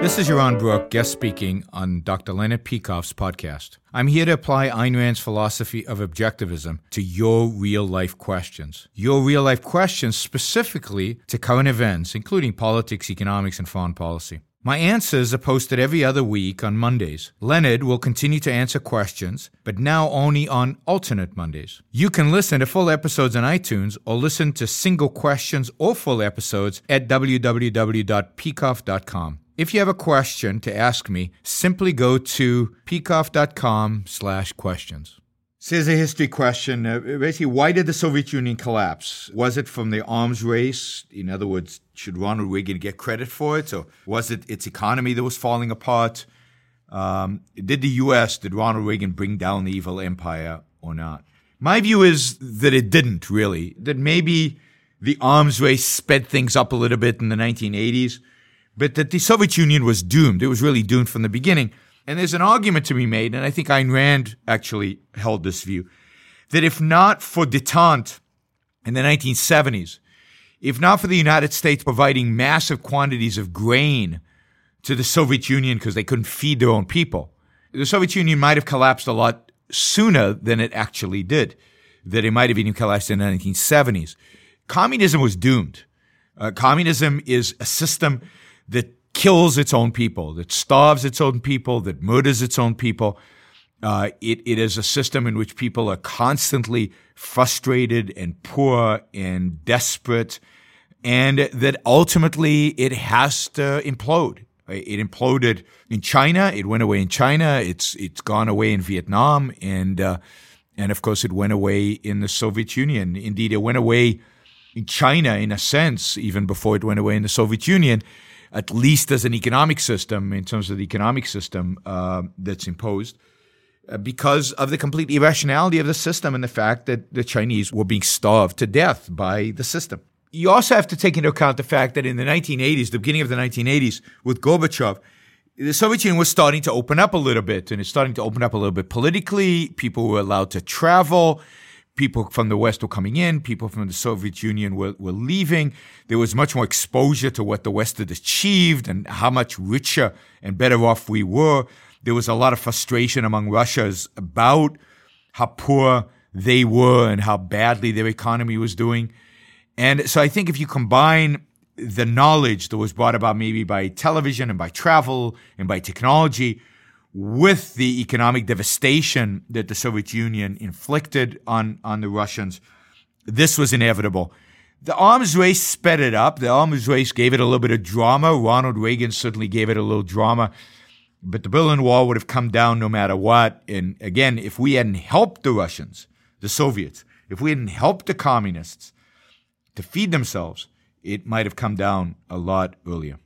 This is Yaron Brook, guest speaking on Dr. Leonard Peikoff's podcast. I'm here to apply Ayn Rand's philosophy of objectivism to your real-life questions. Your real-life questions specifically to current events, including politics, economics, and foreign policy. My answers are posted every other week on Mondays. Leonard will continue to answer questions, but now only on alternate Mondays. You can listen to full episodes on iTunes or listen to single questions or full episodes at www.peikoff.com. If you have a question to ask me, simply go to peikoff.com/questions. So here's a history question. Basically, why did the Soviet Union collapse? Was it from the arms race? In other words, should Ronald Reagan get credit for it? Or was it its economy that was falling apart? Did Ronald Reagan bring down the evil empire or not? My view is that it didn't really. That maybe the arms race sped things up a little bit in the 1980s, but that the Soviet Union was doomed. It was really doomed from the beginning. And there's an argument to be made, and I think Ayn Rand actually held this view, that if not for détente in the 1970s, if not for the United States providing massive quantities of grain to the Soviet Union because they couldn't feed their own people, the Soviet Union might have collapsed a lot sooner than it actually did, that it might have even collapsed in the 1970s. Communism was doomed. Communism is a system that kills its own people, that starves its own people, that murders its own people. It is a system in which people are constantly frustrated and poor and desperate, and that ultimately it has to implode. It imploded in China. It went away in China. It's gone away in Vietnam, and of course it went away in the Soviet Union. Indeed, it went away in China in a sense, even before it went away in the Soviet Union, at least as an economic system, in terms of the economic system that's imposed, because of the complete irrationality of the system and the fact that the Chinese were being starved to death by the system. You also have to take into account the fact that in the 1980s, the beginning of the 1980s, with Gorbachev, the Soviet Union was starting to open up a little bit, and it's starting to open up a little bit politically. People were allowed to travel. People from the West were coming in. People from the Soviet Union were leaving. There was much more exposure to what the West had achieved and how much richer and better off we were. There was a lot of frustration among Russians about how poor they were and how badly their economy was doing. And so I think if you combine the knowledge that was brought about maybe by television and by travel and by technology with the economic devastation that the Soviet Union inflicted on the Russians, this was inevitable. The arms race sped it up. The arms race gave it a little bit of drama. Ronald Reagan certainly gave it a little drama. But the Berlin Wall would have come down no matter what. And again, if we hadn't helped the Russians, the Soviets, if we hadn't helped the communists to feed themselves, it might have come down a lot earlier.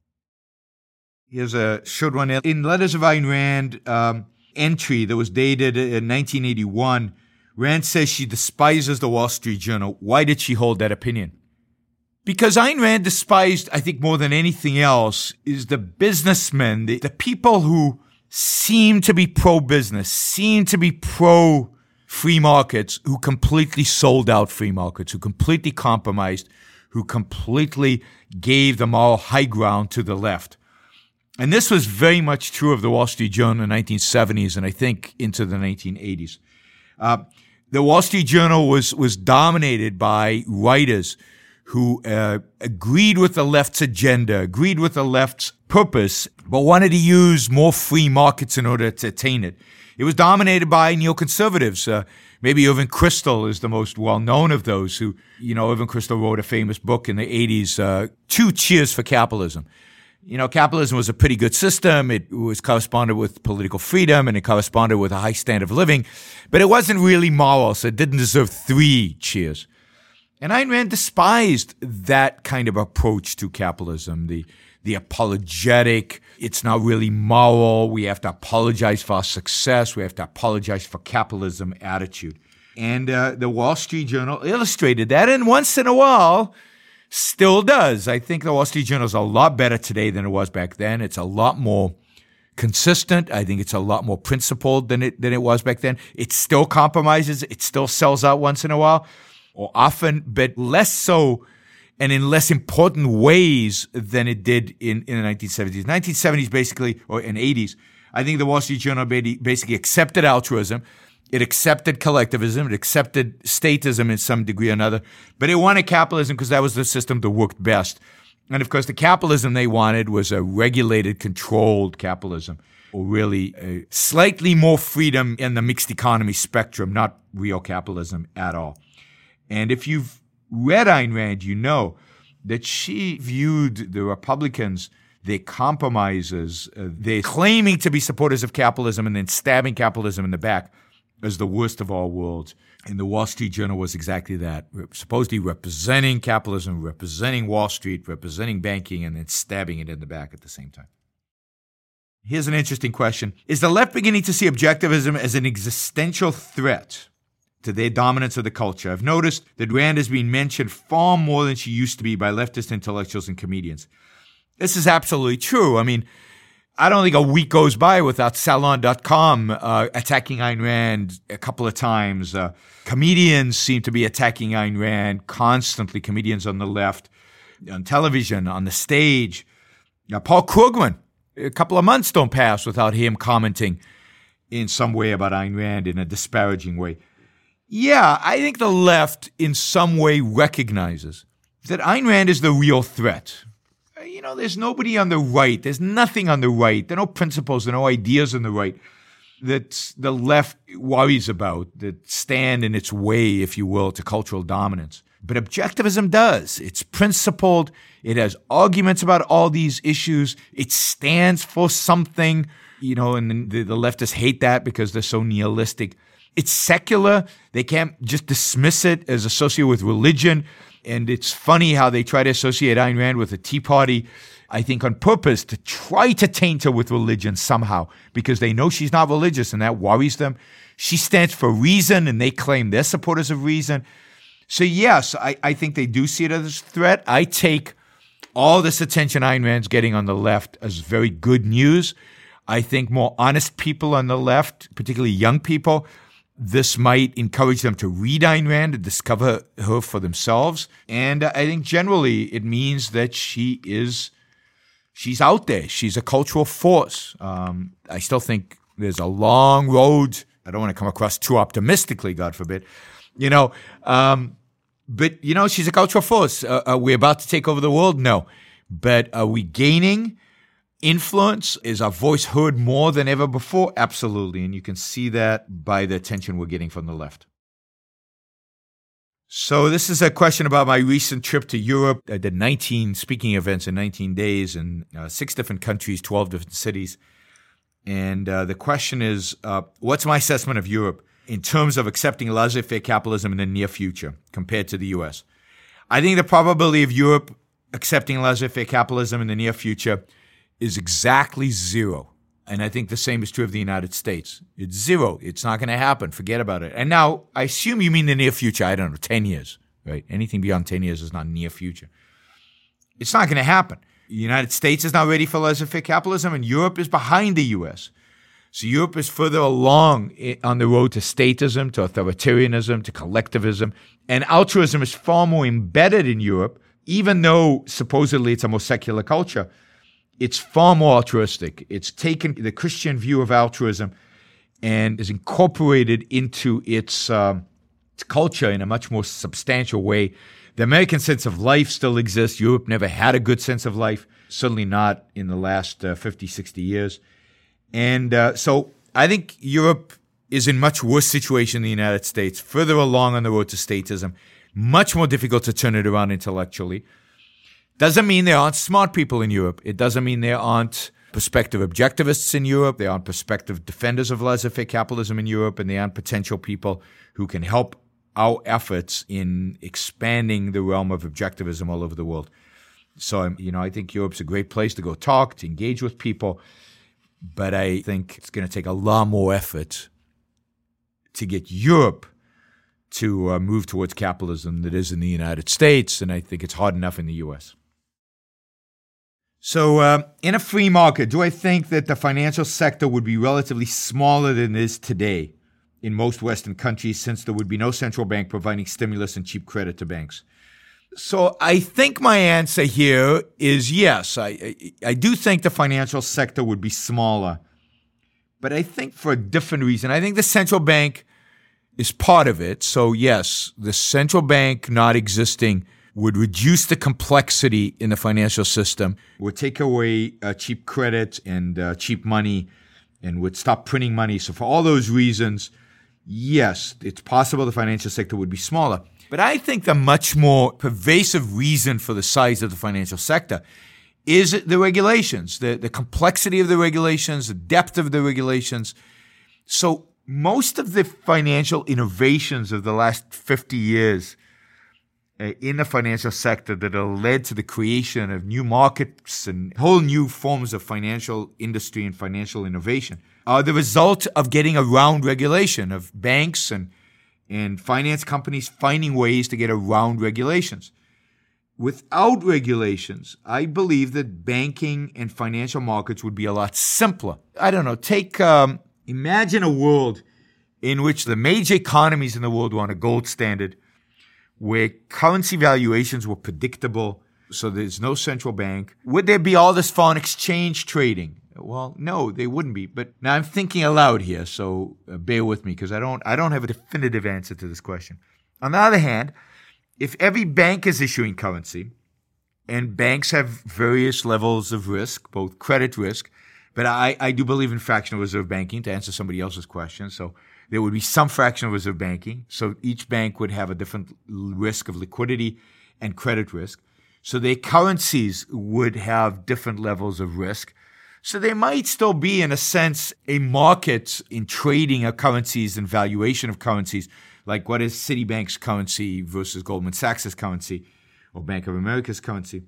Here's a short one. In Letters of Ayn Rand entry that was dated in 1981, Rand says she despises the Wall Street Journal. Why did she hold that opinion? Because Ayn Rand despised, I think more than anything else, is the businessmen, the people who seem to be pro-business, seem to be pro-free markets, who completely sold out free markets, who completely compromised, who completely gave the moral high ground to the left. And this was very much true of the Wall Street Journal in the 1970s and I think into the 1980s. The Wall Street Journal was dominated by writers who agreed with the left's agenda, agreed with the left's purpose, but wanted to use more free markets in order to attain it. It was dominated by neoconservatives. Maybe Irving Kristol is the most well-known of those who, Irving Kristol wrote a famous book in the 80s, Two Cheers for Capitalism. Capitalism was a pretty good system. It was corresponded with political freedom and it corresponded with a high standard of living, but it wasn't really moral, so it didn't deserve 3 cheers. And Ayn Rand despised that kind of approach to capitalism, the apologetic, it's not really moral, we have to apologize for our success, we have to apologize for capitalism attitude. And the Wall Street Journal illustrated that, and once in a while, still does. I think the Wall Street Journal is a lot better today than it was back then. It's a lot more consistent. I think it's a lot more principled than it was back then. It still compromises. It still sells out once in a while, or often, but less so and in less important ways than it did in the 1970s. 1970s basically, or in 80s, I think the Wall Street Journal basically accepted altruism. It accepted collectivism. It accepted statism in some degree or another. But it wanted capitalism because that was the system that worked best. And of course, the capitalism they wanted was a regulated, controlled capitalism, or really a slightly more freedom in the mixed economy spectrum, not real capitalism at all. And if you've read Ayn Rand, you know that she viewed the Republicans, their compromises, their claiming to be supporters of capitalism and then stabbing capitalism in the back as the worst of all worlds. And the Wall Street Journal was exactly that, supposedly representing capitalism, representing Wall Street, representing banking, and then stabbing it in the back at the same time. Here's an interesting question. Is the left beginning to see objectivism as an existential threat to their dominance of the culture? I've noticed that Rand has been mentioned far more than she used to be by leftist intellectuals and comedians. This is absolutely true. I mean, I don't think a week goes by without Salon.com attacking Ayn Rand a couple of times. Comedians seem to be attacking Ayn Rand constantly, comedians on the left, on television, on the stage. Paul Krugman, a couple of months don't pass without him commenting in some way about Ayn Rand in a disparaging way. Yeah, I think the left in some way recognizes that Ayn Rand is the real threat. You know, there's nobody on the right. There's nothing on the right. There are no principles, there are no ideas on the right that the left worries about, that stand in its way, if you will, to cultural dominance. But objectivism does. It's principled. It has arguments about all these issues. It stands for something, you know, and the leftists hate that because they're so nihilistic. It's secular. They can't just dismiss it as associated with religion. And it's funny how they try to associate Ayn Rand with the Tea Party, I think on purpose, to try to taint her with religion somehow, because they know she's not religious and that worries them. She stands for reason, and they claim they're supporters of reason. So yes, I think they do see it as a threat. I take all this attention Ayn Rand's getting on the left as very good news. I think more honest people on the left, particularly young people, this might encourage them to read Ayn Rand and discover her for themselves. And I think generally it means that she's out there. She's a cultural force. I still think there's a long road. I don't want to come across too optimistically, God forbid. But, you know, she's a cultural force. Are we about to take over the world? No. But are we gaining influence? Is our voice heard more than ever before? Absolutely. And you can see that by the attention we're getting from the left. So this is a question about my recent trip to Europe. I did 19 speaking events in 19 days in 6 different countries, 12 different cities. And the question is, what's my assessment of Europe in terms of accepting laissez-faire capitalism in the near future compared to the U.S.? I think the probability of Europe accepting laissez-faire capitalism in the near future is exactly zero. And I think the same is true of the United States. It's zero. It's not going to happen. Forget about it. And now, I assume you mean the near future. I don't know, 10 years, right? Anything beyond 10 years is not near future. It's not going to happen. The United States is not ready for laissez-faire capitalism, and Europe is behind the U.S. So Europe is further along on the road to statism, to authoritarianism, to collectivism. And altruism is far more embedded in Europe, even though supposedly it's a more secular culture. It's far more altruistic. It's taken the Christian view of altruism and is incorporated into its culture in a much more substantial way. The American sense of life still exists. Europe never had a good sense of life, certainly not in the last 50, 60 years. And so I think Europe is in much worse situation than the United States, further along on the road to statism, much more difficult to turn it around intellectually. Doesn't mean there aren't smart people in Europe. It doesn't mean there aren't prospective objectivists in Europe. There aren't prospective defenders of laissez-faire capitalism in Europe, and there aren't potential people who can help our efforts in expanding the realm of objectivism all over the world. So, I think Europe's a great place to go talk, to engage with people, but I think it's going to take a lot more effort to get Europe to move towards capitalism than it is in the United States, and I think it's hard enough in the U.S. So in a free market, do I think that the financial sector would be relatively smaller than it is today in most Western countries, since there would be no central bank providing stimulus and cheap credit to banks? So I think my answer here is yes. I do think the financial sector would be smaller, but I think for a different reason. I think the central bank is part of it. So yes, the central bank not existing would reduce the complexity in the financial system, would take away cheap credit and cheap money, and would stop printing money. So for all those reasons, yes, it's possible the financial sector would be smaller. But I think the much more pervasive reason for the size of the financial sector is the regulations, the complexity of the regulations, the depth of the regulations. So most of the financial innovations of the last 50 years in the financial sector that have led to the creation of new markets and whole new forms of financial industry and financial innovation are the result of getting around regulation, of banks and finance companies finding ways to get around regulations. Without regulations, I believe that banking and financial markets would be a lot simpler. I don't know, imagine a world in which the major economies in the world were on a gold standard, where currency valuations were predictable, so there's no central bank. Would there be all this foreign exchange trading? Well, no, they wouldn't be. But now I'm thinking aloud here, so bear with me because I don't have a definitive answer to this question. On the other hand, if every bank is issuing currency, and banks have various levels of risk, both credit risk, but I do believe in fractional reserve banking to answer somebody else's question. So there would be some fractional reserve banking. So each bank would have a different risk of liquidity and credit risk. So their currencies would have different levels of risk. So there might still be, in a sense, a market in trading of currencies and valuation of currencies, like what is Citibank's currency versus Goldman Sachs' currency or Bank of America's currency.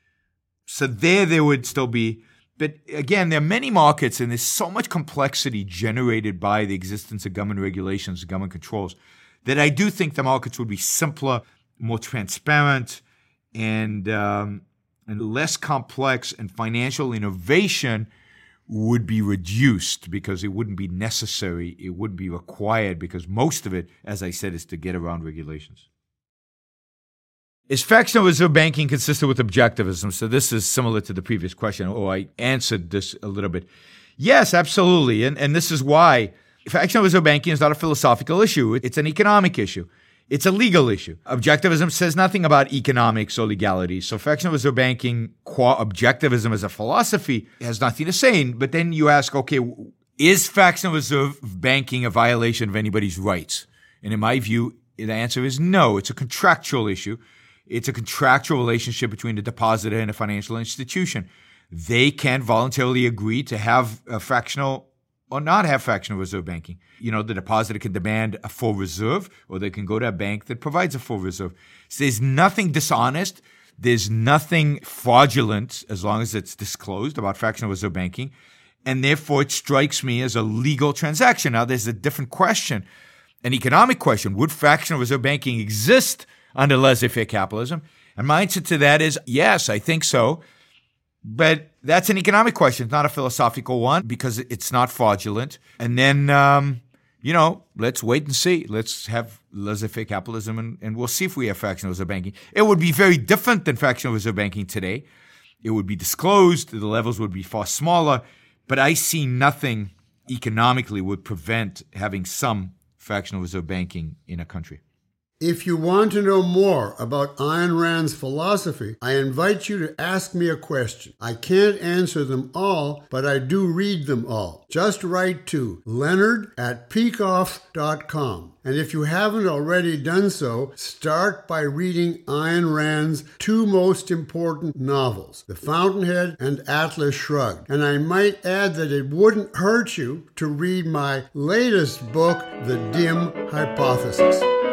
So there would still be. But again, there are many markets and there's so much complexity generated by the existence of government regulations, government controls, that I do think the markets would be simpler, more transparent, and less complex, and financial innovation would be reduced because it wouldn't be necessary, it wouldn't be required, because most of it, as I said, is to get around regulations. Is fractional reserve banking consistent with objectivism? So this is similar to the previous question, or I answered this a little bit. Yes, absolutely, and this is why fractional reserve banking is not a philosophical issue. It's an economic issue. It's a legal issue. Objectivism says nothing about economics or legality. So fractional reserve banking, qua objectivism as a philosophy, has nothing to say. But then you ask, okay, is fractional reserve banking a violation of anybody's rights? And in my view, the answer is no. It's a contractual issue. It's a contractual relationship between the depositor and a financial institution. They can voluntarily agree to have a fractional or not have fractional reserve banking. The depositor can demand a full reserve, or they can go to a bank that provides a full reserve. So there's nothing dishonest. There's nothing fraudulent, as long as it's disclosed, about fractional reserve banking. And therefore, it strikes me as a legal transaction. Now, there's a different question, an economic question. Would fractional reserve banking exist under laissez-faire capitalism? And my answer to that is yes, I think so. But that's an economic question. It's not a philosophical one because it's not fraudulent. And then, let's wait and see. Let's have laissez-faire capitalism and we'll see if we have fractional reserve banking. It would be very different than fractional reserve banking today. It would be disclosed. The levels would be far smaller. But I see nothing economically would prevent having some fractional reserve banking in a country. If you want to know more about Ayn Rand's philosophy, I invite you to ask me a question. I can't answer them all, but I do read them all. Just write to leonard@peikoff.com. And if you haven't already done so, start by reading Ayn Rand's two most important novels, The Fountainhead and Atlas Shrugged. And I might add that it wouldn't hurt you to read my latest book, The Dim Hypothesis.